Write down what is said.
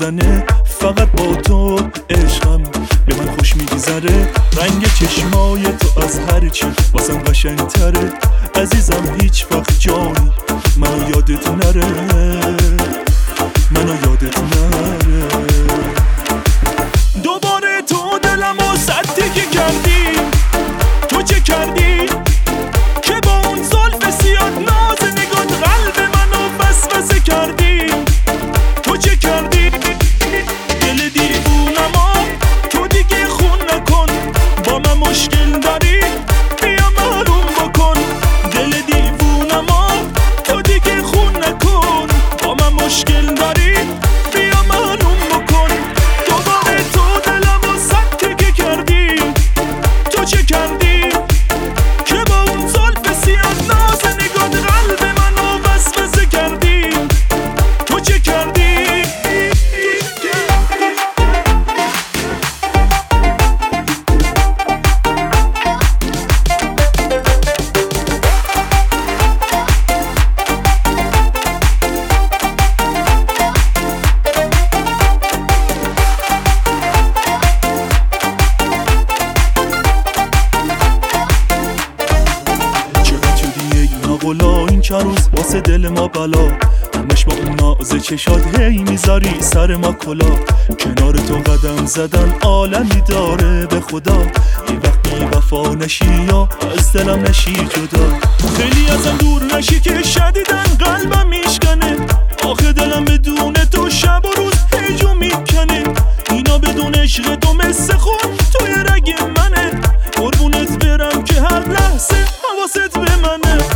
میزنه، فقط با تو عشقم به من خوش میگذره. رنگ چشمای تو از هر چی واسم قشنگتره. عزیزم هیچ وقت جانی منو یادت نره، منو یادت نره. دوباره تو دلمو سدگی کردی، تو چه کردی که با اون زلف سیاد ناز نگات قلب منو وسوسه کردی؟ تو چه کردی؟ دل دیوونمو تو دیگه خون نکن، با من مشکل داری بیا معلوم بکن. دل دیوونمو تو دیگه خون نکن، با من مشکل داری بیا معلوم بکن. دوباره تو دلمو سدگی کردی، تو چه کردی که با اون زلف سیاد ناز نگات قلب منو وسوسه کردی؟ تو چه کردی؟ این چند روز واسه دل ما بلا، همش با اون ناز چشات هی میذاری سر ما کلا. کنار تو قدم زدن عالمی داره به خدا، یه وقتی وفا نشی یا از دلم نشی جدا. خیلی ازم دور نشی که شدیدن قلبم میشکنه، آخه دلم بدون تو شب و روز هیجو میکنه. اینا بدون عشق تو مثل خون توی رگ منه، قربونت برم که هر لحظه حواست به منه.